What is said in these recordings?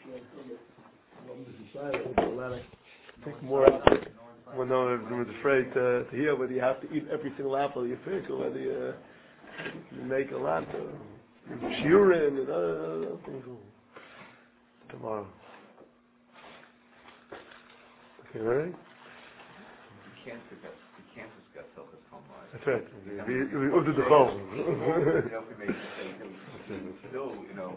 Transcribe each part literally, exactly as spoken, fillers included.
Take more effort. When no one is afraid to, to hear whether you have to eat every single apple you pick or whether you, uh, you make a lot of shiurin and other things. Tomorrow. Okay, ready? You can't discuss. You can't discuss self-esteem. That's right. We we ordered the phone. Still, you know.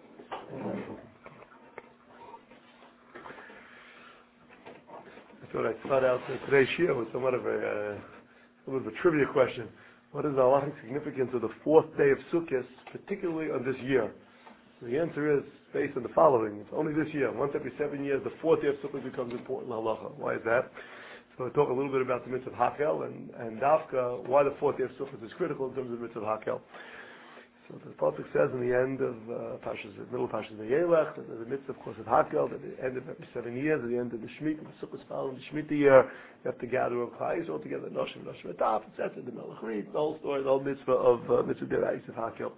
I thought I'd start out today's shir with somewhat of a, uh, somewhat of a trivia question. What is the halachic significance of the fourth day of Sukkot, particularly on this year? So the answer is based on the following. It's only this year. Once every seven years, the fourth day of Sukkot becomes important in halacha. Why is that? So we'll talk a little bit about the mitzvah Hakel and, and Dafka, why the fourth day of Sukkot is critical in terms of the mitzvah Hakel. So the pasuk says in the end of uh, Pashas, the middle of Pashas Vayelech, that there's a mitzvah, of course, of Hakel, at the end of every seven years, at the end of the Shemitah, the Sukkot following the Shemitah year, you have to gather of Chayis all together, Noshim, Noshim, Ataf, et cetera, the Melech reads, the whole story, the whole mitzvah of uh, mitzvah Derais of Hakel.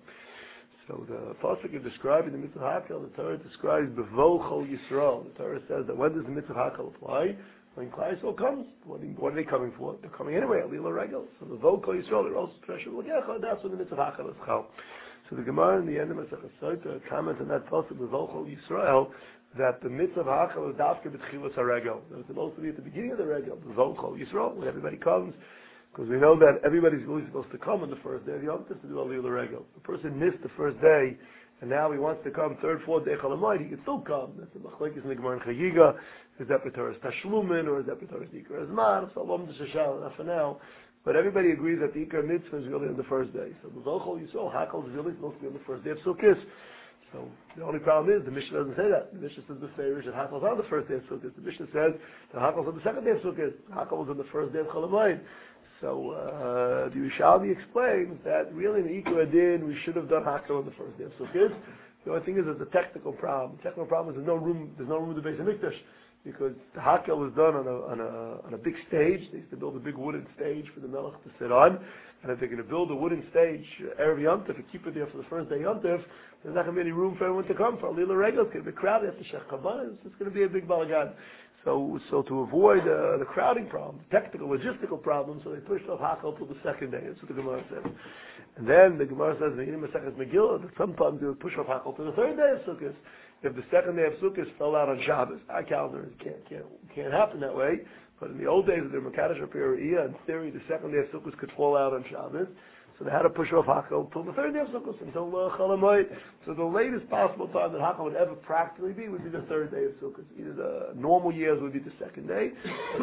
So the pasuk is describing the mitzvah Hakel, the Torah describes B'vo Chol Yisrael. The Torah says that when does the mitzvah Hakel apply? When Klal Yisrael comes, what, what are they coming for? They're coming anyway, Alila Regel. So the B'vo Chol Yisrael, they're also pressure L'gecha, that's when the mitzvah Hakel is Chal. So the Gemara in the end of Masechet Sotah comments on that pasuk B'vo Chol Yisrael that the mitzvah Hakel is Dafka B'tchilas HaRegel. That it's supposed to be at the beginning of the Regel, B'vo Chol Yisrael, when everybody comes. Because we know that everybody's really supposed to come on the first day of Yom Tov to do Aliyah L'Regel. The person missed the first day, and now he wants to come third, fourth day Chol Hamoed, he can still come. That's the Machlekes in the Gemara in Chagiga. Is that B'Torah's Tashlumin, or is that B'Torah's Ikar Azman? So Alom D'Shashal, not for now. But everybody agrees that the Ikar Mitzvah is really on the first day. So the Chol Yisrael, Hakel is really supposed to be on the first day of Sukkot. So the only problem is the Mishnah doesn't say that. The Mishnah says the Feirish that Hakel is on the first day of Sukkot. The Mishnah says that Hakel is on the second day of Sukkot. Hakel was on the first day of Chol Hamoed. So uh, the Yerushalmi explains that really in the Ikar Adin we should have done Hakel on the first day of Sukkot. The only thing is there's a technical problem. The technical problem is there's no room. There's no room to base a mikdash because the Hakel was done on a on a on a big stage. They used to build a big wooden stage for the Melech to sit on. And if they're going to build a wooden stage erev Yom Tov and keep it there for the first day Yom Tov, there's not going to be any room for everyone to come for Alila Regel. It's going to be crowded after Shech Kabbalah. It's going to be a big balagan. So, so to avoid uh, the crowding problem, technical, logistical problem, so they pushed off Hakel till the second day. That's what the Gemara says. And then the Gemara says in the Masechet Megillah that sometimes they would push off Hakel to the third day of Sukkot. If the second day of Sukkot fell out on Shabbos, our calendar can't can't can't happen that way. But in the old days of the Mekadosh Apiriyah, in theory, the second day of Sukkot could fall out on Shabbos. So they had to push off Hakel until the third day of Sukkot, until uh, Chol Hamoed. So the latest possible time that Hakel would ever practically be would be the third day of Sukkot. Either the normal years would be the second day,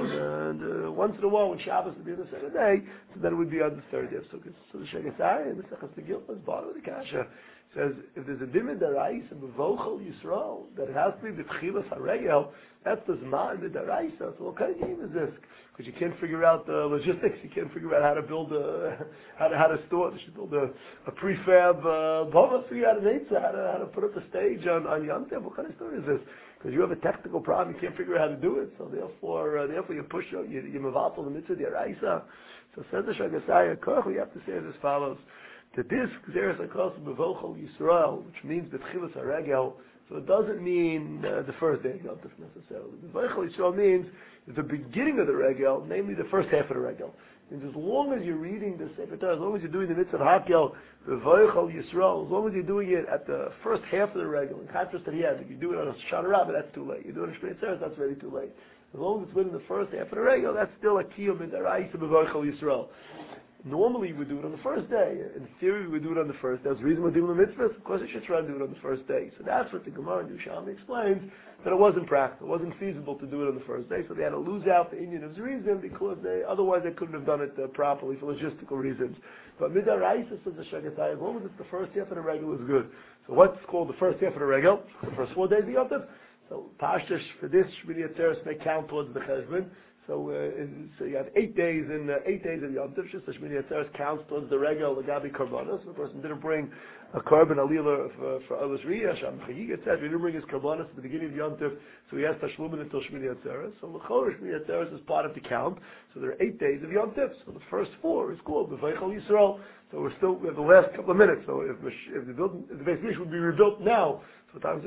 and uh, once in a while when Shabbos would be the second day, so then it would be on the third day of Sukkot. So the Shegasai and the Sechas Megillah is part of the Kasha. Says if there's a dimid darais and b'vochel Yisrael that it has to be b'tchilas haregel, that's the zman the daraisa. So what kind of game is this? Because you can't figure out the logistics. You can't figure out how to build a how to how to store. They should build a, a prefab boma. Uh, figure out an eitzah how to how to put up a stage on on Yom Tov. What kind of story is this? Because you have a technical problem, you can't figure out how to do it. So therefore, uh, therefore you push you you mevatel the mitzvah daraisa. So says the Shagasai Koch, we have to say it as follows. The disc Zeres Hakos B'Vochel Yisrael, which means B'Tchilas HaRegel, so it doesn't mean uh, the first day of Yom Tov necessarily. B'Vochel Yisrael means the beginning of the Regel, namely the first half of the Regel. And as long as you're reading the Sefer Torah, as long as you're doing the mitzvah Hakel, B'Vochel Yisrael, as long as you're doing it at the first half of the Regel, in contrast to the end, if you do it on a Shana Rabbah, that's too late. You do it on a Shmini Atzeres, that's already too late. As long as it's within the first half of the Regel, that's still a Kiyum in the Ra'isa B'Vochel Yisrael. Normally we do it on the first day. In theory we would do it on the first day. That's the reason we're doing the mitzvahs. Of course you should try to do it on the first day. So that's what the Gemara in Yerushalmi explains, that it wasn't practical. It wasn't feasible to do it on the first day. So they had to lose out the Indian of reason because they, otherwise they couldn't have done it uh, properly for logistical reasons. But Midaraisa says the Shagatai, as long as it's the first half of the Regel is good. So what's called the first half of the Regel? The first four days of Yom Tov. So Pashtush for this Shmini Atzeres may count towards the Cheshbon. So, uh, so you have eight days in uh, eight days of Yom Tov. Just the Shmini Atzeres counts towards the Regel Lagabi Karbanos. The person didn't bring a carbon alila for for Olas Riyah. Sham Chagiga said he didn't bring his Karbanos at the beginning of Yom Tov, so he has Tashlumin until Shmini Atzeres. So L'chor Shmini Atzeres is part of the count. So there are eight days of Yom Tov. So the first four is called B'Veichel Yisrael. So we're still we have the last couple of minutes. So if if the building if the Beis Mikdash would be rebuilt now, so what time is it now?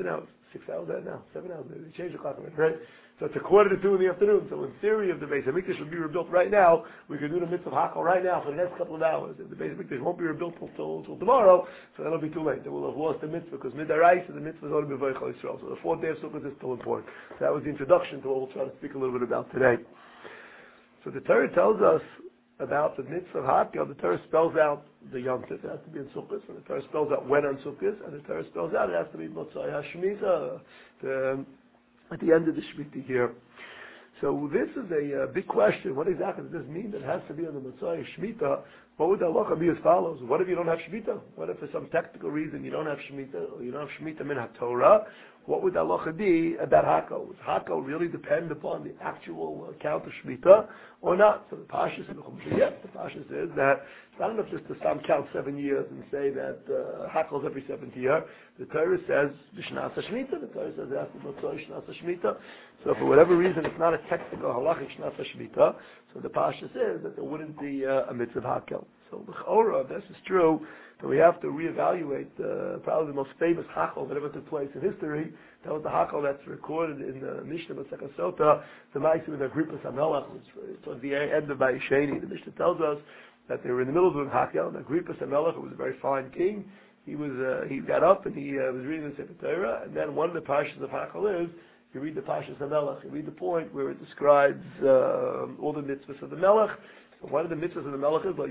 six hours out now, seven hours. They changed the clock, right? So it's a quarter to two in the afternoon. So in theory, if the Beis Hamikdash would be rebuilt right now, we could do the mitzvah of Hakel right now for the next couple of hours. If the Beis Hamikdash won't be rebuilt till, till, till tomorrow, so that'll be too late. They will have lost the mitzvah because midarais and the mitzvah is only b'vaychal Yisrael. So the fourth day of Sukkot is still important. So that was the introduction to what we'll try to speak a little bit about today. So the Torah tells us about the mitzvah of Hakel. The Torah spells out the Yom Tov. It has to be in Sukkot, and the Torah spells out when on Sukkot, and the Torah spells out it has to be Motzai HaShemitah, the at the end of the Shemitah here. So this is a uh, big question. What exactly does this mean that it has to be on the Motzai Shemitah? What would the halacha be as follows? What if you don't have Shemitah? What if for some technical reason you don't have Shemitah, or you don't have Shemitah min HaTorah? What would the halacha be about Hakel? Does Hakel really depend upon the actual uh, count of Shemitah or not? So the Pashas in the Chumash, yes, the Pashas is that it's not enough just to some count seven years and say that uh, Hakel is every seventh year. The Torah says B'Shnas HaShemitah. The Torah says it has to be Motzai Shnas HaShemitah. So for whatever reason, it's not a technical halachic Shnas HaShemitah. So the Pashas is that there wouldn't be uh, a mitzvah Hakel. So l'chora, if this is true, then we have to reevaluate uh, probably the most famous Hakel that ever took place in history. That was the Hakel that's recorded in the Mishnah Masechah Sota, the Ma'asim with Agrippas HaMelech, which was the end of Vayisheni. The Mishnah tells us that they were in the middle of doing Hakel, and Agrippas HaMelech, who was a very fine king, he was uh, he got up and he uh, was reading the Sefer Torah, and then one of the parshas of Hakel is you read the Parshas HaMelech, you read the point where it describes uh, all the mitzvahs of the Melech. One of the mitzvahs of the Melech is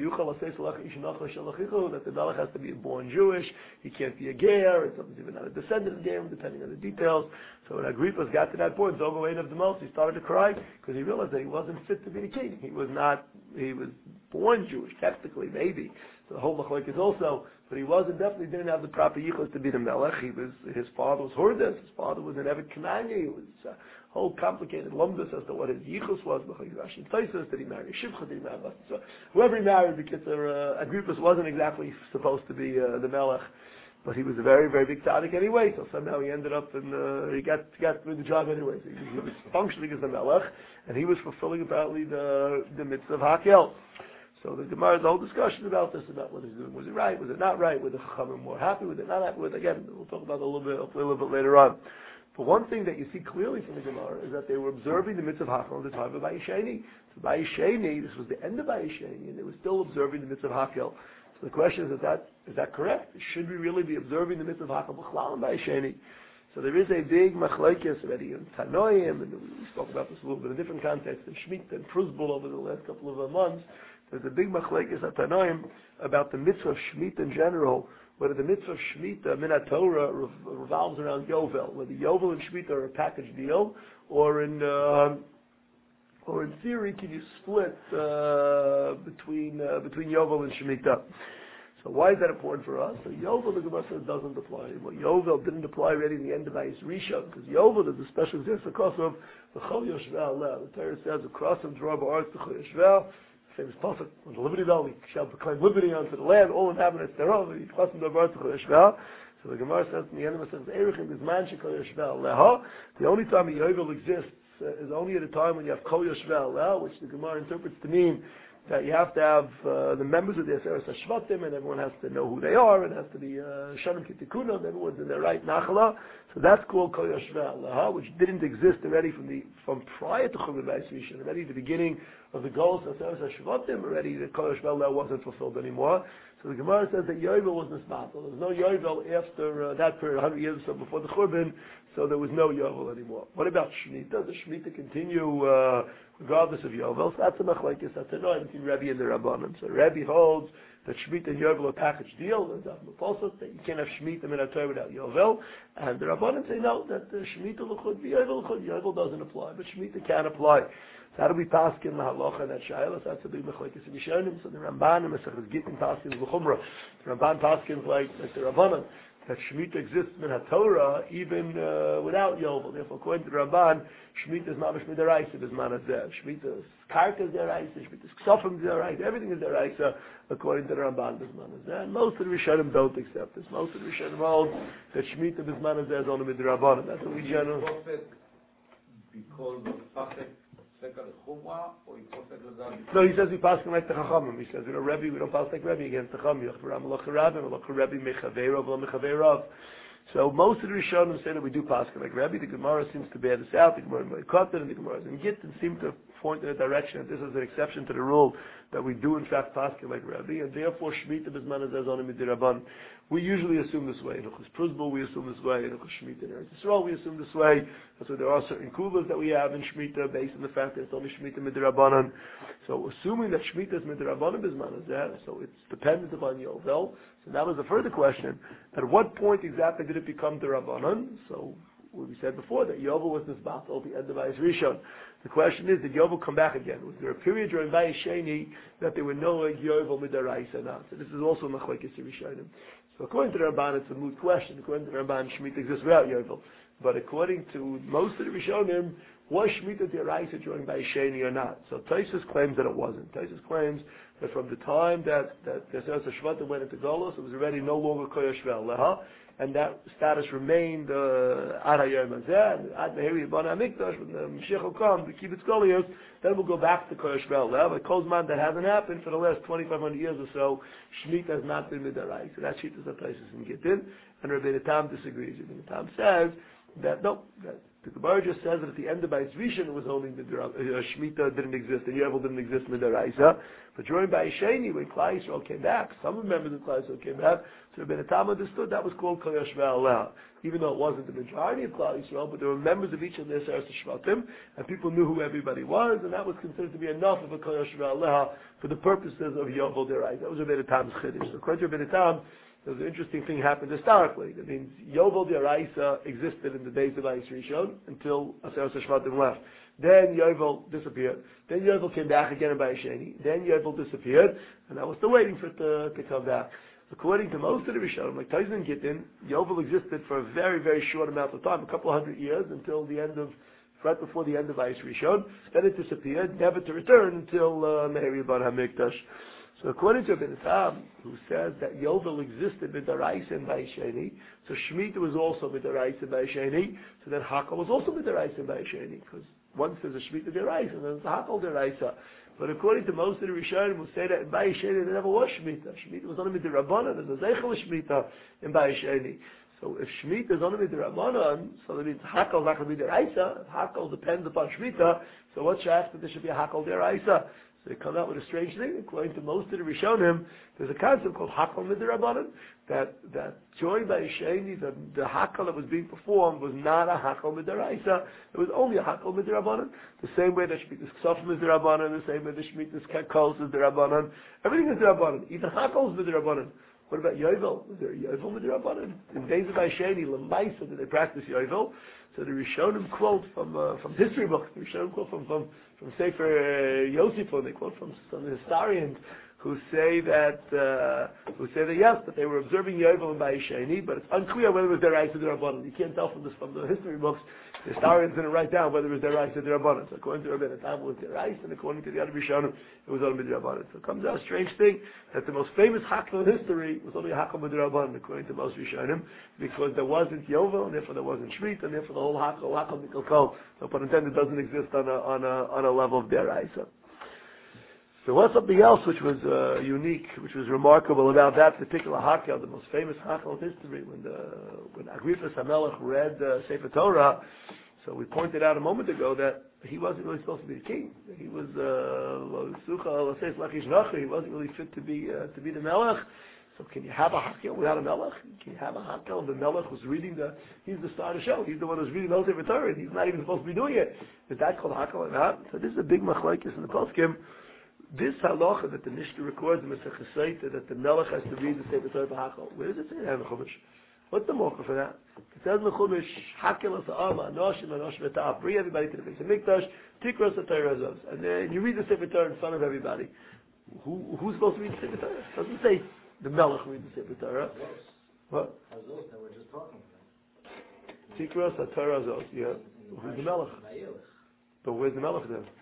that the Melech has to be born Jewish. He can't be a Ger. It's even not a descendant of Ger, depending on the details. So when Agrippas got to that point, Zogawain of the Most, he started to cry because he realized that he wasn't fit to be the king. He was not. He was born Jewish, technically, maybe. So the whole Machlok is also, but he wasn't definitely didn't have the proper yichus to be the Melech. He was. His father was Hordes. His father was an Evet Kanani. He was. Uh, whole complicated lumdus as to what his yichus was. Did he marry Shivcha? Did he marry so whoever he married? Because uh, Agrippas wasn't exactly supposed to be uh, the Melech, but he was a very, very big tzaddik anyway. So somehow he ended up in uh, he got got through the job anyway. So he, he was functioning as the Melech, and he was fulfilling apparently the the mitzvah of Hakel. So the Gemara has a whole discussion about this, about what he's doing. Was it right? Was it not right? Were the Chachamim more happy with it? Not happy with it? Again, we'll talk about it a little bit, hopefully a little bit later on. But one thing that you see clearly from the Gemara is that they were observing the mitzvah of Hakel at the time of Vayisheni. So Vayisheni, this was the end of Vayisheni, and they were still observing the mitzvah of Hakel. So the question is, is that is that correct? Should we really be observing the mitzvah of Hakel b'chlal and Vayisheni? So there is a big machlekes already in Tanoim, and we spoke about this a little bit in a different context in Shemitah and Pruzbul over the last couple of months. There's a big machlekes at Tanoim about the mitzvah of Shemitah in general, whether the mitzvah of Shemitah, min HaTorah, revolves around Yovel, whether Yovel and Shemitah are a package deal, or in uh, or in theory, can you split uh, between uh, between Yovel and Shemitah? So why is that important for us? So Yovel, the Gemara says, doesn't apply anymore. Yovel didn't apply already in the end of Ayis Rishon, because Yovel is a special example because of the Chol Yoshvel. The Torah says, across them draw ba'aretz the Chol Yoshvel. Famous pasuk on the Liberty Bell, we shall proclaim liberty unto the land, all inhabitants thereof. So the Gemara says in the end of it says, the only time a Yovel exists uh, is only at a time when you have Kol Yoshvel Leha, which the Gemara interprets to mean that you have to have uh, the members of the Aseres HaShvatim, and everyone has to know who they are, and has to be Shanim Kitikuna, and everyone's in their right Nachala. So that's called Kol Yoshvel Leha, which didn't exist already from the from prior to Chumra Beis Rishon, already at the beginning of the goals of Aseres HaShvatim, already the Kol Yoshvel Leha wasn't fulfilled anymore. So the Gemara says that Yovel was Nismatel. There was no Yovel after uh, that period, one hundred years or so before the Churban, so there was no Yovel anymore. What about Shemitah? Does Shemitah continue uh, regardless of Yovel? So that's a machlekes that's a no between Rebbe and the Rabbanim. So Rebbe holds that Shemitah and Yovel are a package deal, that you can't have Shemitah min HaTorah without Yovel, and the Rabbanim say no, that uh, Shemitah l'chud, Yovel l'chud, Yovel doesn't apply, but Shemitah can apply. So how do we pass in the halacha that shayla? That's a big machlekes in Yishanim. So the Ramban and Masechus Gittin paskins l'chumra. The Ramban paskins like like the Rabbanim that Shemitah exists min HaTorah even uh, without Yovel. Therefore, according to the Ramban, Shemitah is mamash midaraisa b'zman hazeh. Shemitah is karka is deraisa. Shemitah is ksofim is deraisa. Everything is deraisa according to the Ramban b'zman hazeh. And most of the Rishonim don't accept this. Most of the Rishonim hold that Shemitah b'zman hazeh is only midrabanan. That's what we generally. Because of pasuk. No, he says we pass him like the Chachamim. He says, you know, Rebbe, we don't pass like Rebbe against the Chachamim. So most of the Rishonim say that we do Pascha like Rabbi. The Gemara seems to bear this out. The Gemara in Moed and the Gemara in Gittin seem to point in a direction that this is an exception to the rule that we do in fact Pascha like Rabbi, and therefore Shemitah B'zman Hazeh is only Midirabban. We usually assume this way. In Uchus Pruzbul we assume this way. In Uchus Shemitah in Eretz Yisrael we assume this way. That's why there are certain kubas that we have in Shemitah based on the fact that it's only Shemitah Midirabbanan. So assuming that Shemitah is Midirabbanan B'zman Hazeh, so it's dependent upon Yovel. So that was the further question. At what point exactly did it become Dirabbanan? So we said before that Yovel was this battle at the end of Bayis Rishon. The question is, did Yovel come back again? Was there a period during Bayis Sheni that there were no Yovel Midaraisa or not? So this is also Machlekes Rishonim. So according to the Ramban, it's a moot question. According to the Ramban, Shemitah exists without Yovel. But according to most of the Rishonim, was Shemitah Deraisa during Bayis Sheni or not? So Taisus claims that it wasn't. Taisus claims that from the time that that the Shvatim went into Golos, it was already no longer Koyash Ve'aleha, and that status remained Ad Hayom Hazeh, and Ad Meheri Yibana HaMikdash, when the Mashiach will come, the Kibbutz Golios, then we'll go back to Koyash Ve'aleha. But Kozman, that hasn't happened for the last twenty-five hundred years or so. Shemitah has not been Midarai. So that Shittas of Taisus and Gittin, and Rabbi Tam disagrees. Rabbi Tam says that no, that the Gemara just says that at the end of Bayis Rishon it was only Midra, uh, Shemitah didn't exist and Yovel didn't exist Midaraisa. But during Bayis Sheni, when Klal Yisrael came back, some members of Klal Yisrael came back, so Rabbi Tam understood that was called Kol Yosh Ve'aleha. Even though it wasn't the majority of Klal Yisrael, but there were members of each of their Seres Shvatim, and people knew who everybody was, and that was considered to be enough of a Kol Yosh Ve'aleha for the purposes of Yovel Deraisa. That was Rabbi Tam's Chiddush. So according to Rabbi Tam, there's an interesting thing happened historically. That means Yovel Deraisa existed in the days of Bayis Rishon until Aseres Shvatim left. Then Yovel disappeared. Then Yovel came back again in Bayis Sheni. Then Yovel disappeared, and I was still waiting for it to, to come back. According to most of the Rishonim, like Taisus and Gittin, Yovel existed for a very, very short amount of time, a couple of hundred years, until the end of, right before the end of Bayis Rishon. Then it disappeared, never to return until Meheri Yibana HaMikdash. So according to Rabbi Tam, who says that Yovel existed Midaraisa in Bayis Sheni, so Shemitah was also Midaraisa in Bayis Sheni, so then Hakol was also Midaraisa in Bayis Sheni, because once there's a Shemitah Deraisa, and there's a Hakol Deraisa. But according to most of the Rishonim who say that in Bayis Sheni there never was Shemitah. Shemitah was only Midirabbanan, there's a Zeichel Shemitah in Bayis Sheni. So if Shemitah is only Midirabbanan, so that means Hakol is not going to be Deraisa. Hakol depends upon Shemitah, so what's that there should be a Hakol Deraisa? So they come out with a strange thing. According to most of the Rishonim, there's a concept called Hakol Midirabbanan, that that during Bayis Sheni, the, the Hakol that was being performed was not a Hakol Midaraisa. It was only a Hakol Midirabanan. The same way that Shemitah's Ksofim is Dirabanan, the same way that Shemitah's Kekos is Dirabanan. Everything is Dirabanan. Even Hakol is Midirabanan. What about Yovel? Was there Yovel Midirabanan? In days of Bayis Sheni, Lamaisa, did they practice Yovel? So the Rishonim quote from uh, from history books. The Rishonim quote from from from Sefer uh, Yosef, they quote from some historians who say that uh, who say that yes, that they were observing Yovel and Bayis Sheni, but it's unclear whether it was Deraisa or Derabanan. You can't tell from this from the history books. The historians didn't write down whether it was Deraisa or Derabanan. So according to Rabbi Tam, it was Deraisa, and according to the other Rishonim, it was only Derabanan. So it comes out a strange thing that the most famous Hakol in history was only Hakol Derabanan, according to most Rishonim, because there wasn't Yovel, and therefore there wasn't Shmit, and therefore the whole Hakol, Hakol Mikol Kol, no pun intended, doesn't exist on a on a on a level of Deraisa. There was something else which was uh, unique, which was remarkable about that particular Hakel, the most famous Hakel in history, when the, when Agrippas HaMelech read uh, Sefer Torah. So we pointed out a moment ago that he wasn't really supposed to be the king. He was uh, he wasn't really fit to be uh, to be the Melech. So can you have a Hakel without a Melech? Can you have a Hakel? The Melech was reading the, he's the star of the show. He's the one who's reading the Sefer Torah. He's not even supposed to be doing it. Is that called Hakel or not? So this is a big machlokes in the poskim. This halacha that the Mishnah records in Masechah Sotah that the Melech has to read the Sefer Torah for Hakel. Where does it say that in the Chumash? What's the mocha for that? It says in the Chumash, Hakel as ha'ama, anoshim, anoshim eta'ah. Bring everybody to the Beis HaMikdash, tikros ha'Torah azos. And then you read the Sefer Torah in front of everybody. Who, who's supposed to read the Sefer Torah? It doesn't say the Melech read the Sefer Torah. What? Azos that we're just talking about. Tikros ha'Torah azos. Yeah. Who's the Melech? But where's the Melech then?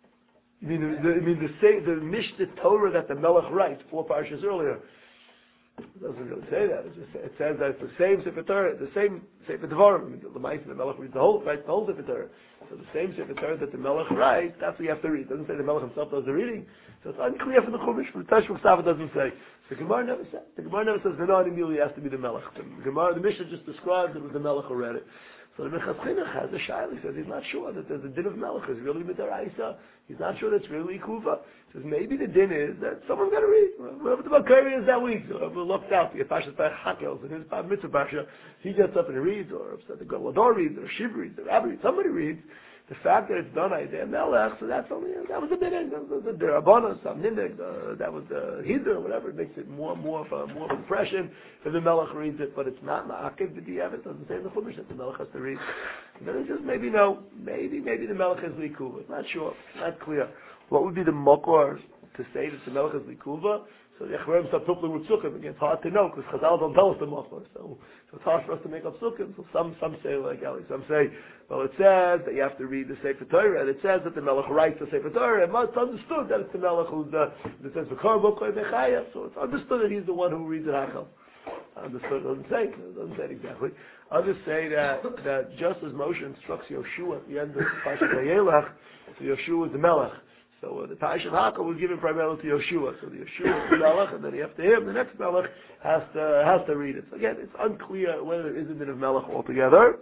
You mean the, the, I mean the say the Mishnah Torah that the Melech writes four parshas earlier. It doesn't really say that. It just it says that it's the same Sefer Torah, the same Sefer Devarim. I mean, the Ma'aseh, the Melech reads the whole, writes the whole Sefer Torah. So the same Sefer Torah that the Melech writes, that's what you have to read. It doesn't say the Melech himself does the reading. So it's unclear from the Chumash. From the Tashbuk Sava doesn't say. The Gemara never said. The Gemara never says V'na'ani Mili has to be the Melech. The Gemara, the Mishnah just describes it was the Melech who read it. So the Minchas Chinuch has a shayla. He says he's not sure that there's a din of Melech. It's really Midaraisa. He's not sure that's really Kuva. He says maybe the din is that someone's got to read. Whatever the Bakari is that week. So whoever looked out to get Pashas by Hakels and his Bab Mitzvah Parsha, he gets up and reads, or the Gadol reads, or Shiv reads, the Rabbi reads, somebody reads. The fact that it's done Aydei Melech, so that's only, that was the bidding, that was the Derabana, some Nindig, that was the Hidr, whatever, it makes it more, more of a, more of an impression if the Melech reads it, but it's not Ma'akiv B'di'ev, it doesn't say in the Chumash that the Melech has to read. And then it's just maybe no, maybe, maybe the Melech is Likuva, not sure, not clear. What would be the Mokor to say that the Melech is Likuva? So the Echverim start pupling with Sukkim. Again, it's hard to know because Chazal don't tell us the Mokor. So, so it's hard for us to make up Sukkim. So some, some say like Ali, some say, well, it says that you have to read the Sefer Torah, and it says that the Melech writes the Sefer Torah, and it's understood that it's the Melech who's the, it says V'kar B'koi B'chaya, so it's understood that he's the one who reads it Hachal. Understood, it doesn't say, it doesn't say it exactly. Others say that, that just as Moshe instructs Yoshua at the end of Parashat Vayelech, so Yoshua is the Melech. So uh, the Taish of Hakal was given primarily to Yeshua. So the Yeshua is the Melech, and then after him, the next Melech has to has to read it. So again, it's unclear whether there is a din of Melech altogether.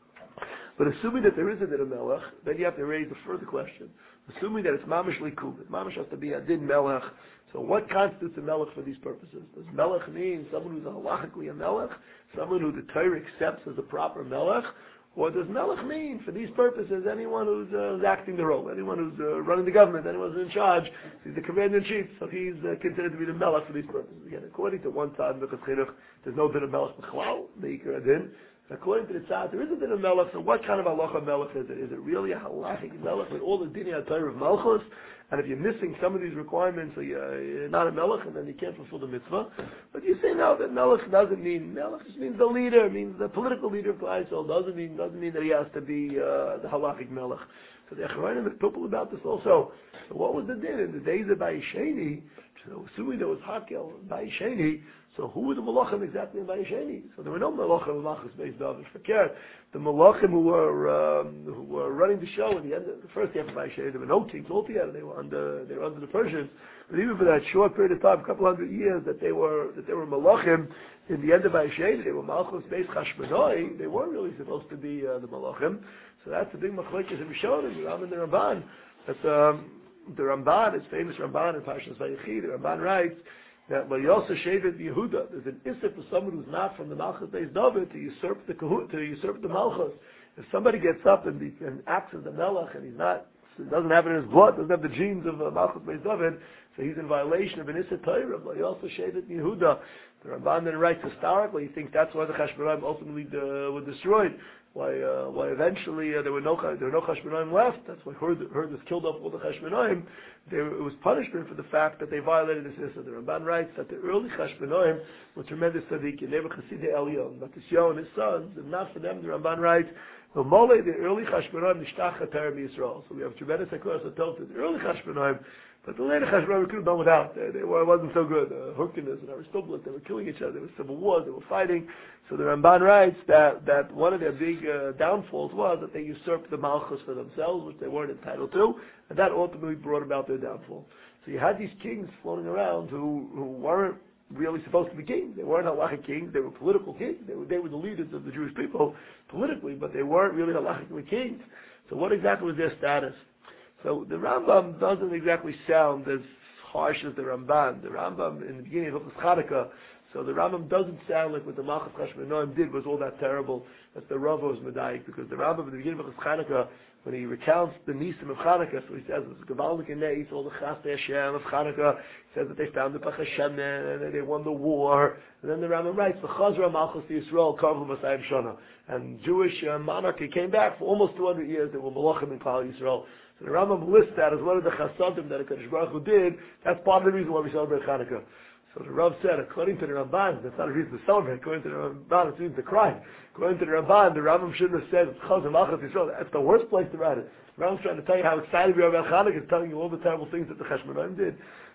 But assuming that there is a din of Melech, then you have to raise a further question. Assuming that it's Mamish Likub, Mamish has to be a din Melech. So what constitutes a Melech for these purposes? Does Melech mean someone who's a halachically a Melech, someone who the Torah accepts as a proper Melech? Or does Melech mean, for these purposes, anyone who's, uh, who's acting the role, anyone who's uh, running the government, anyone who's in charge, he's the commander-in-chief, so he's uh, considered to be the Melech for these purposes. Again, according to one side, because there's no din of Melech b'chlal, the Ikar Adin. According to the side, there is a din of Melech, so what kind of halacha Melech is it? Is it really a halachic Melech with all the din HaTorah of Malchus? And if you're missing some of these requirements, so you're, you're not a Melech, and then you can't fulfill the mitzvah. But you say now that Melech doesn't mean, Melech just means the leader, means the political leader of Klal Yisrael, doesn't mean, doesn't mean that he has to be uh, the halachic Melech. So the Echronim is people about this also. So what was the din? In the days of Bayisheni, so assuming there was Hakel, Bayisheni, so who were the Malachim exactly in Bayisheni? So there were no Malachim, Malachim based David Fakir. The Malachim who were um, who were running the show in the end, of the first half of Bayisheni, there were no kings altogether. They were under they were under the Persians. But even for that short period of time, a couple hundred years, that they were that they were Malachim in the end of Bayisheni, they were Malchus based Chashmonai. They weren't really supposed to be uh, the Malachim. So that's the big machlekes in Rishonim, the Ram and the Ramban. That um, the Ramban, it's famous Ramban in Parshas Vayechi. The Ramban writes that when Yosef Shevet Yehuda, there's an issue for someone who's not from the Malchus Beis David to usurp the kahut, to usurp the Malchus. If somebody gets up and, be, and acts as the Melech and he's not, doesn't have it in his blood, doesn't have the genes of uh, Malchus Beis David, so he's in violation of an issue Torah. When Yosef Shevet Yehuda, the Ramban then writes historically, he thinks that's why the Chashmonaim ultimately uh, were destroyed. Why, uh, why eventually uh, there were no there were no Chashmonaim left. That's why Hurd, Hurd was killed off all the Chashmonaim. There, it was punishment for the fact that they violated this issue. The Ramban writes that the early Chashmonaim were tremendous tzaddikim. They were Chasidei Elyon. Matisyahu and his sons, and not for them, the Ramban writes, the Mole, the early Chashmonaim, Nishtach HaTorah Yisrael. So we have tremendous Hakaras Atov to the early Chashmonaim. But the later Chashmonaim we could have done without. They, they were, it wasn't so good. Uh, Hyrcanus and Aristobulus, they were killing each other. There were civil wars. They were fighting. So the Ramban writes that, that one of their big uh, downfalls was that they usurped the Malchus for themselves, which they weren't entitled to, and that ultimately brought about their downfall. So you had these kings floating around who, who weren't really supposed to be kings. They weren't halachic kings. They were political kings. They were, they were the leaders of the Jewish people politically, but they weren't really halachically kings. So what exactly was their status? So the Rambam doesn't exactly sound as harsh as the Ramban. The Rambam, in the beginning of Hilchos Chanukah, so the Rambam doesn't sound like what the Malchus Chashmonaim did was all that terrible. That's the Rav was Medayik, because the Rambam, in the beginning of Hilchos Chanukah, when he recounts the Nisim of Chanukah, so he says it's Gavaldik and Neis, all the Chastei Hashem of Chanukah. He says that they found the Pach Hashem and they won the war. And then the Rambam writes, the Chazra Malchus to Yisrael, Karvu Masayim Shana. And Jewish uh, monarchy came back for almost two hundred years. They were Malachim in Klal Yisrael. So the Rambam lists that as one of the chasadim that HaKadosh Baruch Hu did. That's part of the reason why we celebrate Chanukah. So the Rav said, according to the Ramban, that's not a reason to celebrate. According to the Ramban, it's a reason to cry. According to the Ramban, the Rambam shouldn't have said, Chazar Malchus Yisrael. That's the worst place to write it. The Rambam's trying to tell you how excited we are about Chanukah. It's telling you all the terrible things that the Chashmonaim did.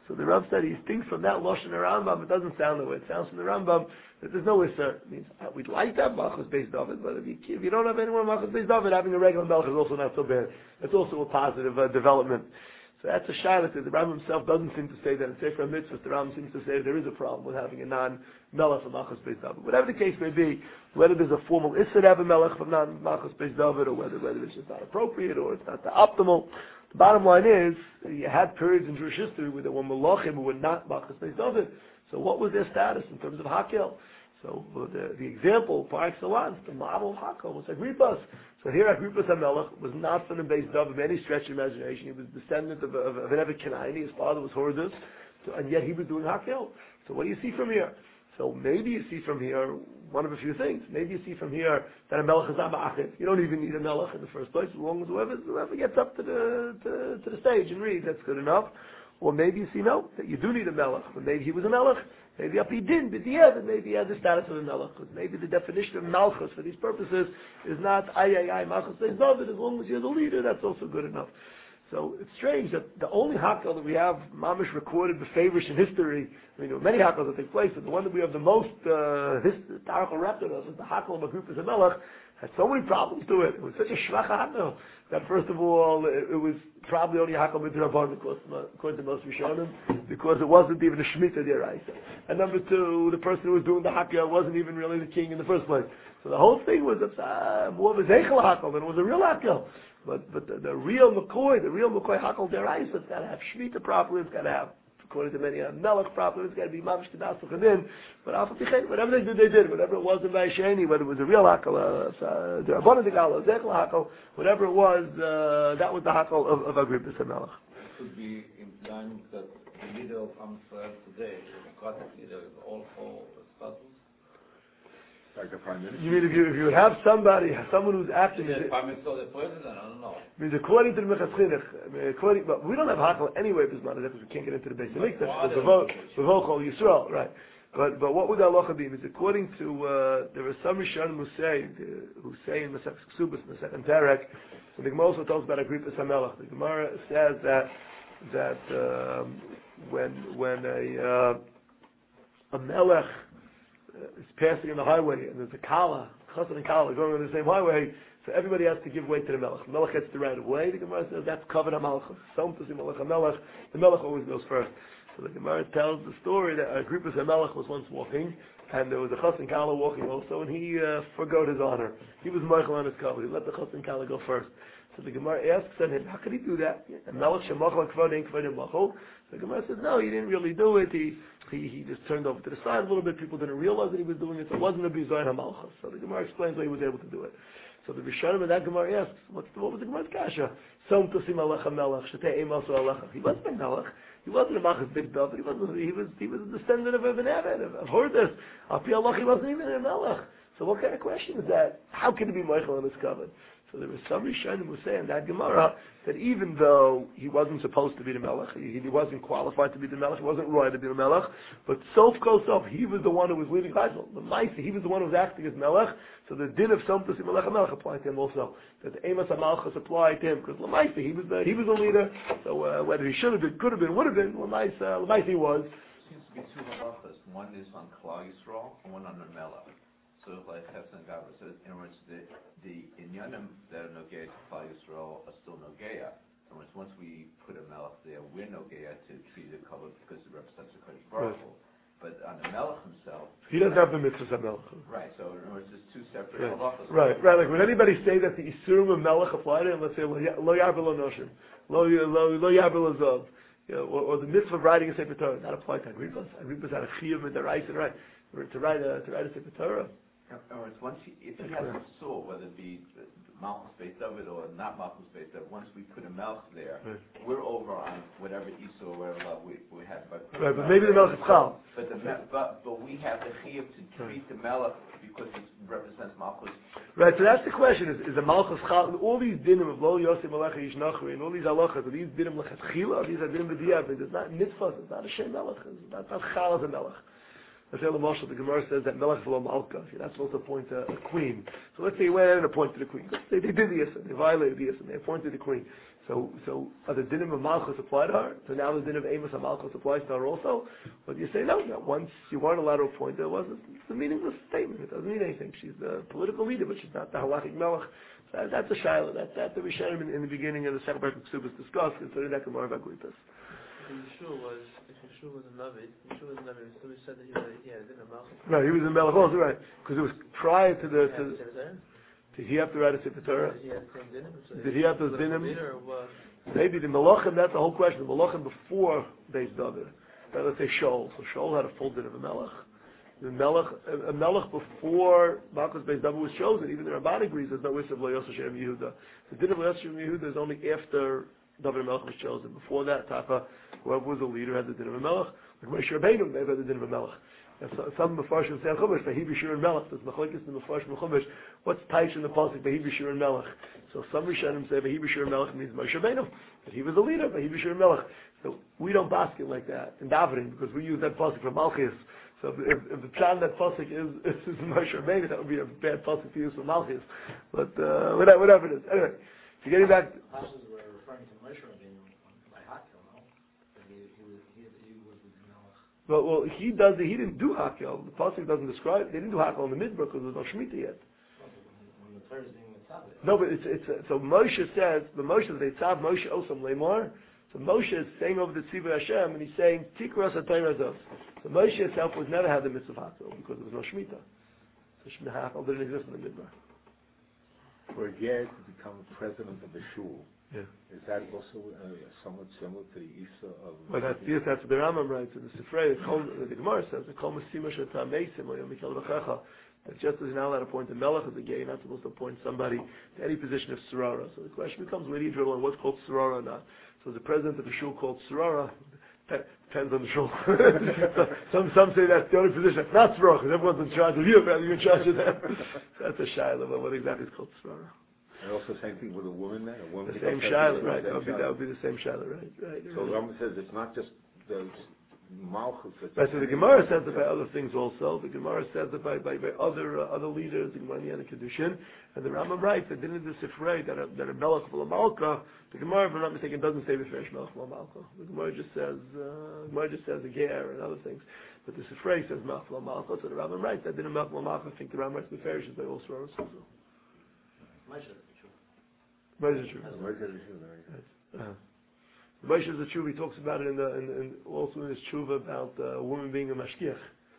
So the Rav said he thinks from that Lashon Rambam, it doesn't sound the way it sounds from the Rambam, that there's no Isser. It means, uh, we'd like to have Malchus based David, but if you, if you don't have anyone Malchus based David, having a regular Melech is also not so bad. It's also a positive uh, development. So that's a shayla. The Rambam himself doesn't seem to say that. In Sefer HaMitzvot, the Rambam seems to say there is a problem with having a non-Melech of Malchus based David. Whatever the case may be, whether there's a formal Isser to have a Melech of non-Malchus based David, or whether, whether it's just not appropriate, or it's not the optimal, the bottom line is, you had periods in Jewish history where there were Malachim who were not Malchus based David. So what was their status in terms of Hakel? So uh, the, the example, par excellence, the model of Hakel was Agrippas. So here Agrippas HaMelech was not from the base David by any stretch of imagination. He was descendant of, of, of an Eved Kenani. His father was Horus, so, and yet he was doing Hakel. So what do you see from here? So maybe you see from here one of a few things. Maybe you see from here that a melech is not ma'achid. You don't even need a melech in the first place, as long as whoever, whoever gets up to the to, to the stage and reads, that's good enough. Or maybe you see no, that you do need a melech, but maybe he was a melech. Maybe up he didn't, but yeah, but maybe he had the status of a melech. Because maybe the definition of malchus for these purposes is not ay ay ay malchus says David. As long as you're the leader, that's also good enough. So it's strange that the only hakel that we have mamish recorded befavorish in history. I mean, there were many hakels that take place, but the one that we have the most uh, historical record of is the hakel of Agrippas HaMelech. Had so many problems to it. It was such a shvach hakel that first of all it, it was probably only a hakel midrabanan, according to most Rishonim, because it wasn't even a shemitah deraisa. And number two, the person who was doing the hakel wasn't even really the king in the first place. So the whole thing was uh, more of a zeichel hakel than it was a real hakel. But but the, the real McCoy, the real McCoy hakel deraisa, it's got to have shemitah properly. It's got to have, according to many, a melech properly. It's got to be mamish kedasach in. But whatever they did, they did. Whatever it was in Vayisheni, whether it was a real hakel, uh, the Rabbanan Degala, zeichel hakel, whatever it was, uh, that was the hakel of, of Agrippas HaMelech. It could be implying that the leader of Am Yisrael today, the Gothic leader, is all for spouses. Like the prime minister. You mean if you if you would have somebody, someone who's acting? The prime minister, the president, I don't know. I mean, according to the Mechas Chinuch, according, but we don't have hakel anyway because we can't get into the base of Mikdash. The vocal Yisrael, right? But but what would the halacha be? Is according to uh, there are some Rishonim who say who say in the Masechtas Ksubos in the second Perek. So the Gemara also talks about Agrippas HaMelech. The Gemara says that that um, when when a uh, a melech is passing on the highway and there's a kala, chassan and kala going on the same highway, so everybody has to give way to the melech. The melech gets the right of way. The Gemara says that's covered hamalchus. Some to see melech hamelech. The melech always goes first. So the Gemara tells the story that Agrippas HaMelech was once walking, and there was a chassan kala walking also, and he uh, forgot his honor. He was meichel on his cover. He let the chassan kala go first. So the Gemara asks him, how could he do that? And melech shemachal kvod ein kvod machol. The Gemara says, no, he didn't really do it. He he he just turned over to the side a little bit. People didn't realize that he was doing it. So it wasn't a bizayin hamalchus. So the Gemara explains why he was able to do it. So the Rishonim in that Gemara asks, what's the, what was the Gemara's kasha? Some to see malach hamelech shetei emaso alecha. He wasn't a melech. He wasn't a malchus big David. He wasn't. He was. He was a descendant of Ibn Eved. I've heard this. Api Allah. He wasn't even a melech. So what kind of question is that? How can it be Michael on his covenant? So there was some Rishonim who say in that Gemara that even though he wasn't supposed to be the Melech, he, he wasn't qualified to be the Melech, he wasn't right to be the Melech, but sof kol sof, he was the one who was leading Chayzel. The Maisa, he was the one who was acting as Melech, so the din of Som Tosi Melech HaMelech applied to him also. That the Emas HaMalchus applied to him, because Lamaisa, he was the, he was the leader, so uh, whether he should have been, could have been, would have been, Lamaisa, Lamaisa he was. There seems to be two halachas. One is on Klal Yisrael, and one on the Melech. So like Hefsan Gavra says, in other words, the, the inyanim that are Nogeya to Klal Yisrael are still Nogeya. In other words, once we put a Melech there, we're Nogeya to treat the cover because it represents the Kodesh Baruch Hu. But on the Melech himself, he doesn't have the mitzvahs of Melech. Right, so in other words, there's two separate right. halachas. Right, right. Like when anybody say that the Isurim of Melech apply to him, let's say, Lo Yarbil Lo Noshim, Lo Yarbil Lo Zov, or, or the mitzvah of writing a Sefer Torah, that applied to Agrippas. Agrippas had a chiyuv and the right to write, to write a, to write a Sefer Torah. In other words, once he, if he has a soul, whether it be Malchus based of it or not Malchus based of it, once we put a Melch there, right. We're over on whatever Esau or whatever love we, we had. But right, but maybe the Melch is Chal. But, the, but, but we have the Chiyuv to treat the Melch because it represents Malchus. Right, so that's the question, is, is the Malchus Chal, all these dinim of Lo Yosef Melecha Yishnachri, and all these halachas, are these dinim lechatchila, these are dinim b'diavad, it's not mitzvahs, it's not a Shem Melech, it's not, not Chal as a Melech. Let's say the Gemara says that Melech V'lo Malka, you're not supposed to appoint a, a queen. So let's say he went and appointed a queen. Let's say they did the Yisr, they violated the Yisr, they appointed a queen. So, so are the dinim of Malchus apply to her? So now the din of Amos of Malchus applies to her also? But you say no, that once you weren't allowed to appoint her, it was it's a meaningless statement. It doesn't mean anything. She's the political leader, but she's not the halachic melech. So that, that's a shiloh. That's that the Rishonim in, in the beginning of the second part of Ksubas discussed, considering that Gemara Bagritas. Yeshua was, if Yeshua was a Navid, Yeshua was a Navid, so we said that he was, yeah, he had a Malchus. Right, he was in Melech also, right. Because it was prior to the... To, Did did he have to write a Sefer Torah? he have the same dinim? Did he have those dinim? Or Maybe the Malachim, that's the whole question. The Malachim before Beis David. Right, let's say Shaul. So Shaul had a full din of a Melech. The Melech, a Melech before Malchus Beis David was chosen, even the Ramban agrees there's no issue of Lo Yosef Shem Yehuda. The din of Lo Yosef Shem Yehuda is only after David Melech was chosen. Before that, Taka, whoever was the leader had the din of a Melech. Like Moshe Rabbeinu, they had the din of a Melech. And so, some Mefarshim say Chumash, Vahi B'Shir and Melech. There's Machlekes in the Mefarshim Chumash. What's Taish in the pasuk Vahi B'Shir and Melech? So some Rishonim say Vahi B'Shir and Melech means Moshe Rabbeinu, that he was a leader. Vahi B'Shir and Melech. So we don't basket like that in davening because we use that pasuk for Malchus. So if, if the plan that pasuk is is Moshe Rabbeinu, that would be a bad pasuk to use for Malchus. But uh, whatever, whatever it is. Anyway, so getting back. Pashas were referring to Moshe Rabbeinu by Hakel, no? That he, he was he, he was the Melech. Well, well, he does. He didn't do Hakel. The pasuk doesn't describe. They didn't do Hakel in the Midbar because there was no Shemitah yet. When the Torah is being mitzvah. No, but it's it's uh, so Moshe says the Moshe they tzav Moshe osam lemar. So Moshe is saying over the Tzivah Hashem and he's saying Tikras HaTorah Zos. So Moshe himself was never had the mitzvah Hakel because there was no Shemitah. So Shemitah Hakel didn't exist in the Midbar. For a ger to become president of the shul, yeah. Is that also uh, somewhat similar to the Isa of? Well, that's yes, that's what the Rambam writes in the Sifrei. The Gemara says the Kol Masima Shata Meisim or Yomikal V'Checha. That just as you're not allowed to appoint a melech as a gay, you're not supposed to appoint somebody to any position of Sarara. So the question becomes, where do you drill on what's called Sarara or not? So the president of a shul called Sarara, depends on the shul. so some some say that's the only position that's not Sarara, because everyone's in charge of you, rather you're in charge of them. So that's a shaila, but what exactly is called Sarara? And also same thing with a woman then? A woman the same shaila, right. That would, be, that would be the same shaila, right. right so right. the Rambam says it's not just the Malchus. Right, so the Gemara says that by other things also. The Gemara says that by, by, by other uh, other leaders, the Gemara and Kedushin, and the Rambam writes that didn't the Sifrei that a, that a Melech of Malka, the Gemara, if I'm not mistaken, doesn't say B'fresh Melech of Malka. The Gemara just says uh, Gemara just says a Ger and other things, but the Sifrei says Melech of Malka. So the Rambam writes that didn't Melech of Malka. I think the Rambam writes B'fresh is by all Sroros also. Moshe is the truth. Moshe is true. Moshe is true. Uh-huh. Moshe is the tshuva. He talks about it in the in, in, also in his tshuva about uh, a woman being a mashgiach.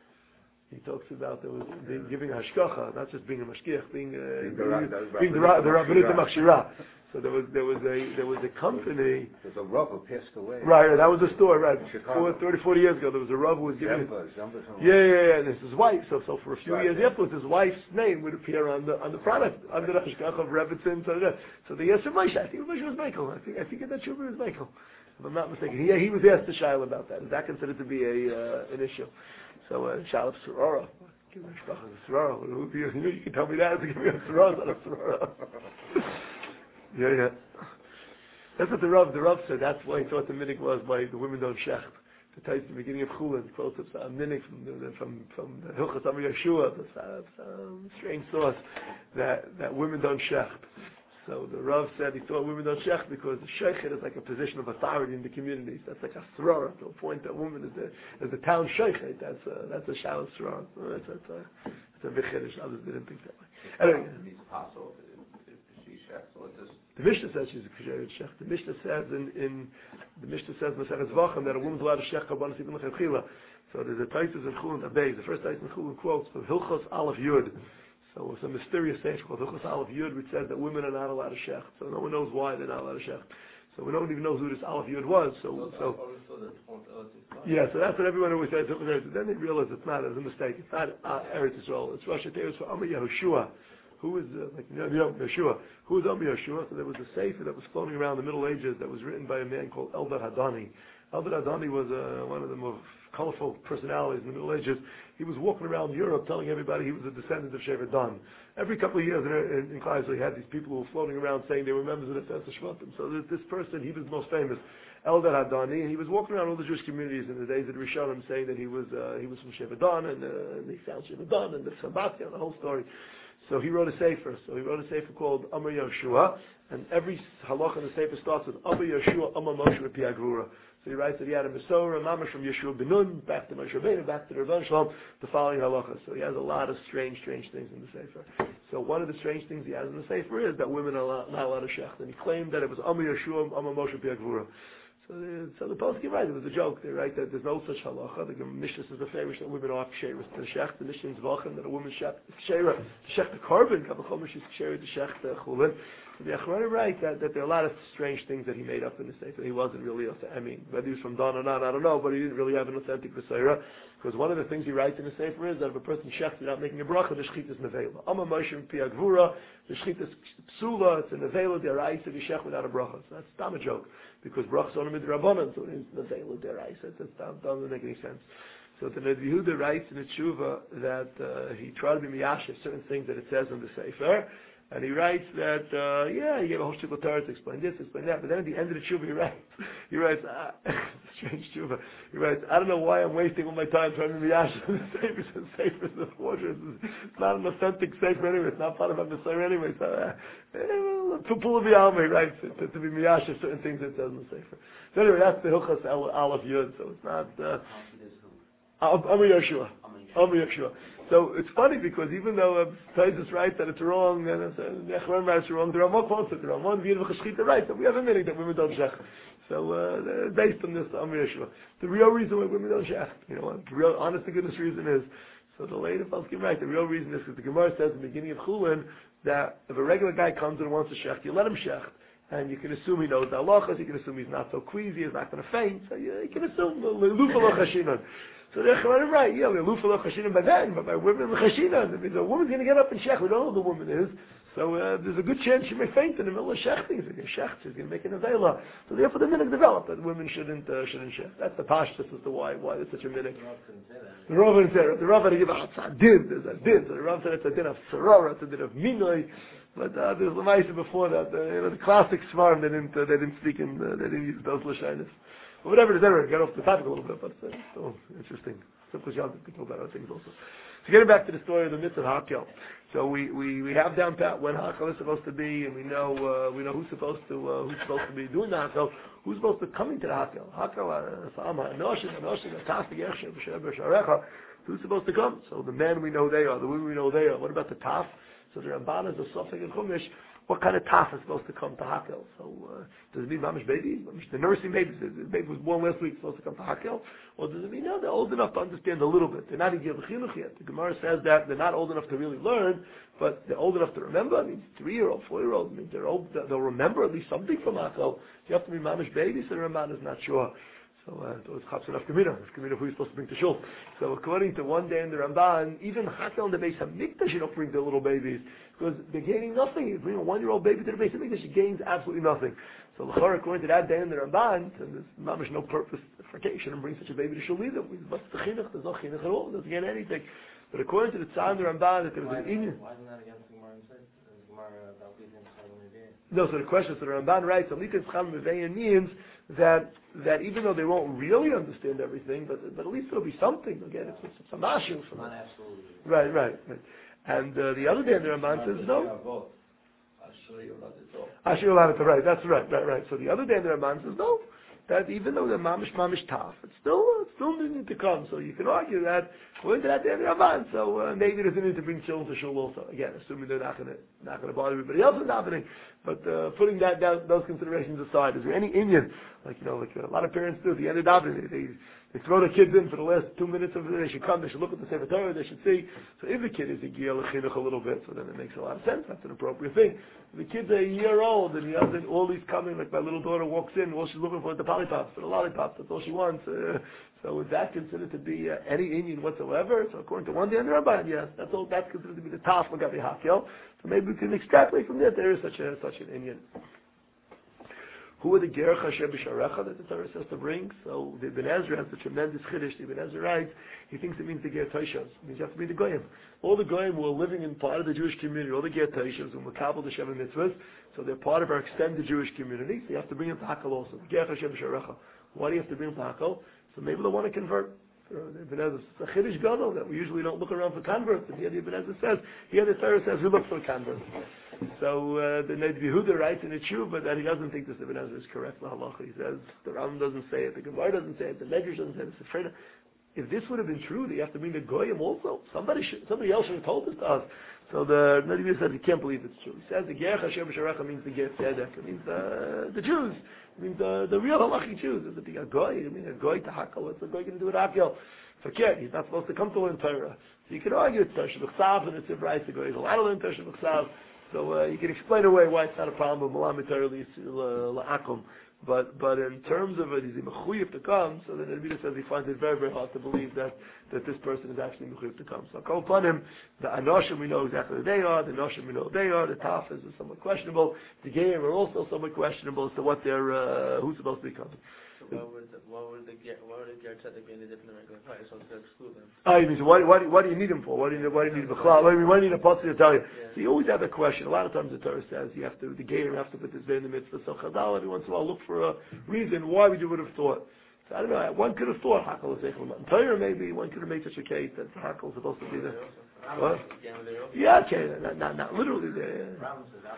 He talks about there was being, giving a hashkacha, not just being a mashgiach, being uh, being, being the rabbanit machshira. So there was there was a there was a company. There's a Rav who passed away. Right, right, that was the story. Right, Four, thirty, forty years ago, there was a Rav who was giving. Zamba, Zamba, yeah, yeah, yeah, and it's his wife. So, so for a few right, years yeah. afterwards, his wife's name would appear on the on the product under the hashkacha of Rebbitzin. So, so they asked Moshe. I think Moshe was Michael. I think I think that tshuva was Michael. If I'm not mistaken, he he was asked to Shaila about that. Is that considered to be a uh, an issue? So, uh, Shaila Sorora. Give me a Sorora. You, you can tell me that. Give me a Sorora, not a Sorora. Yeah, yeah. That's what the Rav, the Rav said. That's why he thought the minig was why the women don't shecht. To tell you the beginning of Chulin, it quotes a minig from the, from from the Hilchas Amar Yeshua, the some strange source that that women don't shecht. So the Rav said he thought women don't shecht because the sheikhet is like a position of authority in the community. So that's like a sorora to a point that woman is the is the town sheikhet. That's a that's a shallow sorora. That's that's a that's a big chiddush. Others didn't think that way. Anyway. It's possible if she shechs or just. The Mishnah says she's a Kesherit Shech. The Mishnah says in, in the Mishnah says in Masechet Zvachim that a woman's allowed to Shech Kabbalah Sibin L'Chevchila. So there's a Taisus in Chulin Abay. The first Taisus in Chulin quotes from Hilchos Aleph Yud. So it's a mysterious sage called Hilchos Aleph Yud, which says that women are not allowed to Shech. So no one knows why they're not allowed to Shech. So we don't even know who this Aleph Yud was. So so yeah. So that's what everyone always says. Then they realize it's not. It's a mistake. It's not uh, Eretz Yisrael. It's Rosh Hashanah for Amar Yehoshua. Who was uh, like you know Yeshua? Who was Amar Yeshua? So there was a sefer that was floating around the Middle Ages that was written by a man called Eldad Hadani. Eldad Hadani was uh, one of the most colorful personalities in the Middle Ages. He was walking around Europe telling everybody he was a descendant of Shevet Dan. Every couple of years in, in, in Kleisel, he had these people who were floating around saying they were members of the Tzedek Shvatim. So this, this person, he was the most famous, Eldad Hadani, and he was walking around all the Jewish communities in the days of the Rishonim saying that he was uh, he was from Shevet Dan and uh, they found Shevet Dan and the Sabbatia and the whole story. So he wrote a sefer. So he wrote a sefer called Amar Yoshua, and every halacha in the sefer starts with Amar Yoshua, Amar Moshe Pi Agrura. So he writes that he had a Mesorah, Mamash from Yeshua ben Nun, back to Moshe Rabbeinu, back to the Rebbeinu Shalom, the following halacha. So he has a lot of strange, strange things in the sefer. So one of the strange things he has in the sefer is that women are not allowed to shecht, and he claimed that it was Amar Yeshua, Amar Moshe Pi Agrura. So the, so the poskim write it was a joke. They write that there's no such halacha. The Mishnah says the favor that women are ksheris to shecht. The Mishnah is vachem that a woman shecht ksheira to shecht the carbon. Kabbalah she's ksheira to shecht the chulin. So the Achronim write that, that there are a lot of strange things that he made up in the sefer. He wasn't really, I mean, whether he was from Don or not, I don't know, but he didn't really have an authentic Besorah. Because one of the things he writes in the sefer is that if a person shechts without making a bracha, the shechit is nevela. Amma Moshe Pi Agvura, the shechit is psula, it's a nevela deraisa if you shech without a bracha. So that's not a joke. Because brachas only midrabanan, so it's nevela deraisa. That doesn't make any sense. So the Ned Yehuda writes in the tshuva that uh, he tried to be miyashiv certain things that it says in the sefer. And he writes that, uh, yeah, he gave a whole shtickle Torah to explain this, explain that, but then at the end of the tshuva he writes, he writes, uh, strange tshuva, he writes, I don't know why I'm wasting all my time trying to be Yasha. The Sefer says, Sefer is the fortress. It's not an authentic Sefer anyway, it's not part of my Messiah anyway, so, uh, to pull the alma, he writes, to, to be Miyasha, certain things that it says in the Sefer. So anyway, that's the Hilchas Aleph Yud, so it's not, uh, Amar Yoshua. Amar Yoshua. So it's funny because even though uh, Taisus writes that it's wrong, and the Echron writes it's wrong, the Ramah quotes it. The Ramah and V'yin V'chashchita writes that we have a minute that women don't shech. So uh, based on this, Amar Yeshua. The real reason why women don't shech, you know what, the real honest to goodness reason is, so the later Falskim write, the real reason is because the Gemara says in the beginning of Chulin that if a regular guy comes and wants to shech, you let him shech. And you can assume he knows the halachas, you can assume he's not so queasy, he's not going to faint, so you, you can assume the So they're right, yeah, we're lufa l'chashinan by then, but by women l'chashinan. That means a woman's going to get up and shech. We don't know who the woman is. So uh, there's a good chance she may faint in the middle of shechting. She's going to shech, she's going to make an avela. So therefore the minhag developed that women shouldn't uh, shouldn't shech. That's the pashtus as to why why there's such a minhag. The Rav didn't say that. The Rav had to give a tzadin. There's a din. So the Rav said it's a din of sarara, it's a din of minoi. But uh, there's the Maisa before that. Uh, you know, the classic svarim they didn't uh, they didn't speak in uh, they didn't use those lashinas. But whatever it is, anyway, get off the topic a little bit, but it's uh, still interesting. Simple job to talk about other things also. So getting back to the story of the mitzvah Hakel. So we, we, we have down pat when Hakel is supposed to be, and we know uh, we know who's supposed to uh, who's supposed to be doing the Hakel, who's supposed to come into the Hakel. Hakel, Sama, Anoshin, Anoshin, Atastik, Yeshem, B'Shem, B'Sharecha. Who's supposed to come? So the men we know they are, the women we know they are. What about the Taf? So the Ramban is a Sofek and Chumash. What kind of taf is supposed to come to Hakel? So uh, does it mean mamish baby? The nursing baby, the baby was born last week, supposed to come to Hakel? Or does it mean no? They're old enough to understand a little bit. They're not in Gil Chinuch yet. The Gemara says that they're not old enough to really learn, but they're old enough to remember. I mean, three-year-old, four-year-old. I mean, they're old. They'll remember at least something from Hakel. You have to be mamish baby. So the Ramban is not sure. So, uh, so it's Chapson of Kamina. It's Kamina who you're supposed to bring to Shul. So according to one day in the Ramban, even Hakel in the Beis HaMikdash, you don't bring the little babies. Because they're gaining nothing. You bring a one-year-old baby to the Beis HaMikdash, it gains absolutely nothing. So L'chor, according to that day in the Ramban, and there's not much no purpose for you shouldn't bring such a baby to Shul either. What's the chinuch? There's no chinuch at all. It doesn't get anything. But according to the Tzad in the Ramban, that there was an Inyan. Why isn't that against the Gemara instead? The Gemara about these things. No, so the question, so the Ramban writes, Alikas Chal Meveya means that that even though they won't really understand everything, but but at least it'll be something. Again, it's, it's, it's a mashu for them. Not absolutely. Right, right, right. And uh, the other day the Ramban says no. Ashur Yolanita, right, that's right, right, right. So the other day the Ramban says no. That even though the mamish mamish taf, it's still it's still needing to come. So you can argue that according to that day the Ramban. So uh, maybe there's a need to bring children to shul also. Again, assuming they're not going to not going to bother everybody else is happening. But uh, putting that down, those considerations aside, is there any Indian like you know like a lot of parents do at the end of davening they, they they throw their kids in for the last two minutes of it. They should come. They should look at the Sefer Torah. They should see. So if the kid is a gil chinuch a little bit, so then it makes a lot of sense. That's an appropriate thing. If the kid's a year old and he hasn't, all he's coming, like my little daughter walks in, all she's looking for is the lollipops, for the lollipops. That's all she wants. Uh, so is that considered to be uh, any Indian whatsoever? So according to one day in the Ramban, yes, that's all. That's considered to be the taf l'gabi hakel. So maybe we can extrapolate from that. There is such a such an Indian. Who are the Ger Chasher B'Sharecha that the Torah says to bring? So the Ibn Ezra has a tremendous chiddush. The Ibn Ezra writes, he thinks it means the Ger Toshos. It means you have to be the Goyim. All the Goyim who are living in part of the Jewish community, all the Ger Toshos, who Makabel the Sheva Mitzvahs, so they're part of our extended Jewish community, so you have to bring them to Hakel also. Ger Chasher B'Sharecha. Why do you have to bring them to Hakel? So maybe they want to convert. The Ibn Ezra, it's a Chiddush Gadol that we usually don't look around for converts, and here the Ibn Ezra says, here the Torah says we look for converts. So uh, the Ned Yehuda writes in the Tshuva that he doesn't think this Ibn Ezra is correct, la halacha. He says the Ram doesn't say it, the Gemara doesn't say it, the Medrash doesn't say it, the Sefreda. If this would have been true, that you have to bring the Goyim also. Somebody should, somebody else should have told this to us. So the Ned Yehuda says he can't believe it's true. He says the Ger Hashem B'Sharecha means the Ger Tzedek. It means the the Jews. It means the the real halachic Jews. Is it the Goy? I mean a Goy to Hakel. What's the Goy going to do with Hakel? Forget. He's not supposed to come to learn Torah. So you can argue it's Torah B'Chsav and it's a right to go. He's allowed to learn Torah B'Chsav. So uh, you can explain away why it's not a problem with Malamed Torah La'akum. But but in terms of it, is he mechuyev to come? So then Rabbi says he finds it very very hard to believe that, that this person is actually mechuyev to come. So call upon him. The Anoshim we know exactly who they are. The Anoshim we know who they are. The Tafas is somewhat questionable. The Geir are also somewhat questionable as to what they're uh, who's supposed to be coming. So why would the, why would the Ger why would the Ger Tzedek be any different than regular Chai? So to exclude them. Oh, you mean so why, why, do, why do you need him for? Why do you why do you need Bechla? Why do you need a pasuk to tell you? Yeah. So you always have that question. A lot of times the Torah says you have to the Geir have to put this in the mitzvah. So Chazal every once in a while look for a reason why we would have thought. So I don't know. One could have thought Hakel is Eichel. In Torah maybe one could have made such a case that Hakel is supposed to be there. What? Yeah, okay, not not, not literally there. Yeah.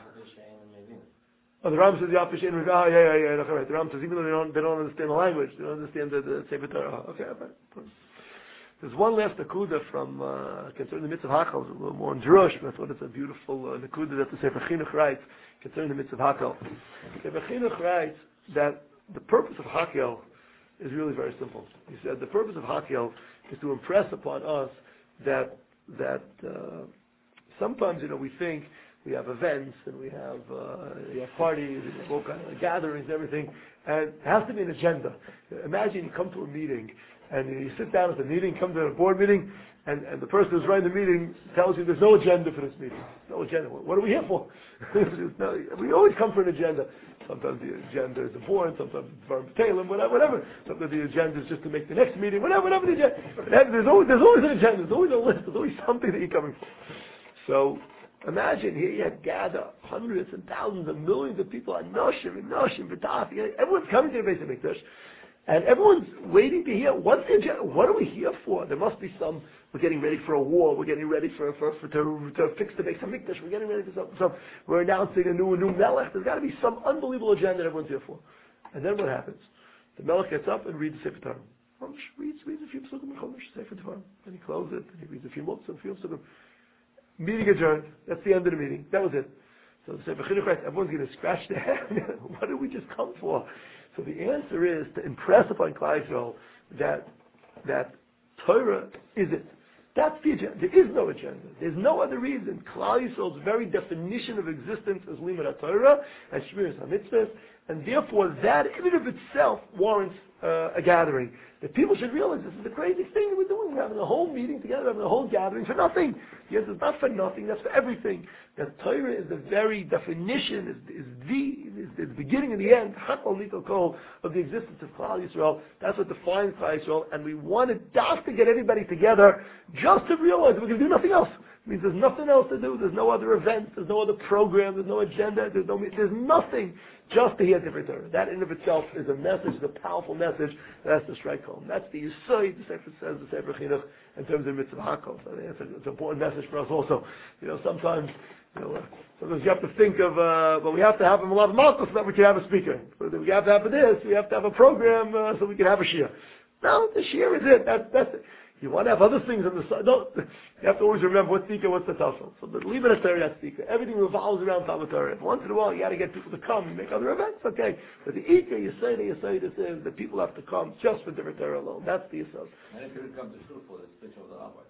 Oh, the Ram says the opposite. Oh, yeah, yeah, yeah. Okay, right. The Ram says even though they don't, they don't understand the language, they don't understand the, the Sefer Torah. Okay, okay. There's one last nakuda from uh, concerning the mitzvah Hakel. It's a little more in Drush, but I thought it's a beautiful uh, nakuda that the Sefer Chinuch writes concerning the mitzvah Hakel. Sefer Chinuch writes that the purpose of Hakel is really very simple. He said the purpose of Hakel is to impress upon us that that uh, sometimes you know we think. We have events and we have uh, we have parties and we have all kinds of gatherings and everything, and it has to be an agenda. Imagine you come to a meeting and you sit down at the meeting, come to a board meeting, and, and the person who's running the meeting tells you there's no agenda for this meeting. No agenda. What are we here for? No, we always come for an agenda. Sometimes the agenda is important, sometimes it's for B'Talem, whatever, whatever. Sometimes the agenda is just to make the next meeting, whatever, whatever the agenda. There's always, there's always an agenda, there's always a list, there's always something that you're coming for. So, imagine here you have gathered hundreds and thousands and millions of people, Anoshim, Anoshim, V'taf. Everyone's coming to the Beis HaMikdash, and everyone's waiting to hear what's the agenda. What are we here for? There must be some. We're getting ready for a war. We're getting ready for, for, for to, to fix the Beis HaMikdash. We're getting ready for something. So we're announcing a new a new Melech. There's got to be some unbelievable agenda that everyone's here for. And then what happens? The Melech gets up and reads the Sefer Torah. Reads reads a few psukim in Chumash, Sefer Torah, and he closes it. And he reads a few books and a few psukim. Meeting adjourned. That's the end of the meeting. That was it. So the Sefer Chinuch writes, everyone's going to scratch their head. What did we just come for? So the answer is to impress upon Klal Yisrael that that Torah is it. That's the agenda. There is no agenda. There's no other reason. Klal Yisrael's very definition of existence is Limud HaTorah and Shmiras HaMitzvahs, and therefore that in and of itself warrants uh, a gathering. That people should realize this is the craziest thing that we're doing. We're having a whole meeting together, we're having a whole gathering for nothing. Yes, it's not for nothing, that's for everything. That Torah is the very definition, is, is the is the beginning and the end, Hakol Nikol Kol, of the existence of Klal Yisrael. That's what defines Klal Yisrael, and we wanted just to get everybody together just to realize we can do nothing else. It means there's nothing else to do, there's no other events, there's no other program, there's no agenda, there's no there's nothing just to hear different Torah. That in of itself is a message, is a powerful message that has to strike home. That's the Yisai, the Sefer says, the Sefer Chinuch, in terms of mitzvah Hakel. So it's, a, it's an important message for us also. You know, sometimes, you know, uh, sometimes you have to think of, uh, but we have to have a lot of Malchus so that we can have a speaker. We have to have this, we have to have a program uh, so we can have a Shia. No, the Shia is it. That's, that's it. You want to have other things on the side. No, you have to always remember what's Tika, what's the Tafel. So the leave it at Torah, that's Tika. Everything revolves around Talmud Torah. Once in a while, you got to get people to come and make other events. Okay, but the Ika, you say that you say this is the people have to come just for different Torah alone. That's the Yisod. And if you come to school for the speech of the Rabbi.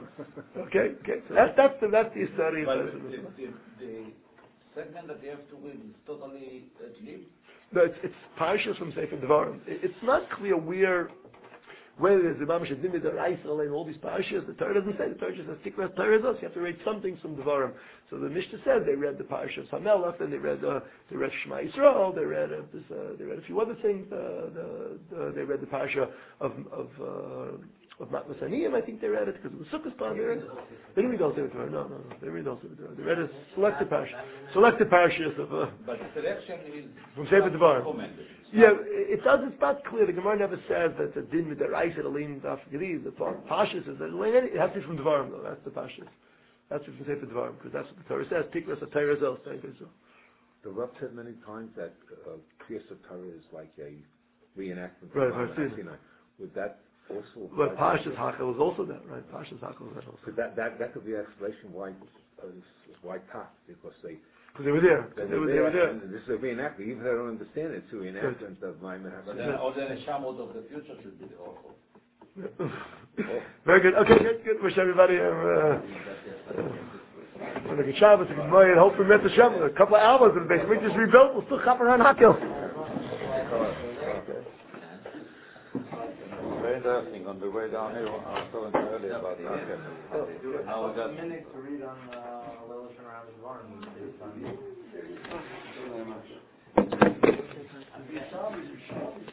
Oh, okay, okay. So that's that's the that's the Yisod. But the, the, the, the segment that you have to read is totally uh, Tlim? No, it's it's parashas from Sefer Devarim. It, it's not clear where. Whether there's the Mamash Adimid or Aisel and all these parashas, the Torah doesn't say. The Torah just says Tikras Torah is us. You have to read some things from Devarim. So the Mishnah says they read the parashas Hamelach, then they read uh, they read Shema Yisrael, they read uh, this, uh, they read a few other things. Uh, the, the, they read the parasha of of uh, of Matmas Aniyim, I think they read it because it was Sukkot time. They read it. They didn't read all Sefer Torah. No, no, no. They didn't read all Sefer Torah. They read a selected parashas, selected parashas of. Uh, But the selection is from Sefer Devarim. recommended. Yeah, it does. It's not clear. The Gemara never says that the din with the rice at Alim Daf Gediz. The Pashas is that it has to be from Devarim though. That's the Pashas. That's from Sefer Devarim because that's what the Torah says. Tikras a Torah zel. The Rav said many times that uh, Kriyas Torah is like a reenactment. Right, of right, Ma'amad Sinai. Would that also? But Pashas Hakel was also that, right? Pashas Hakel was that also. So that that that could be an explanation why uh, why Taf, because they Because they were there. they, They were, were they were there. there. And this is a reenactment, even if they don't understand it. It's a reenactment of Ma'amad But Sinai. then all the neshamot of the future should be there also. Very good. Okay, good, good. Wish everybody a uh, uh, a good Shabbos, a good Moed. Hope we met the Shem. A couple of hours in the base. We just rebuilt. We'll still chop around Hakel. Very interesting. On the way down here, I was telling you earlier about that. Now we got minutes to read on uh, Lilith and Rabbi Varn. Thank you very much.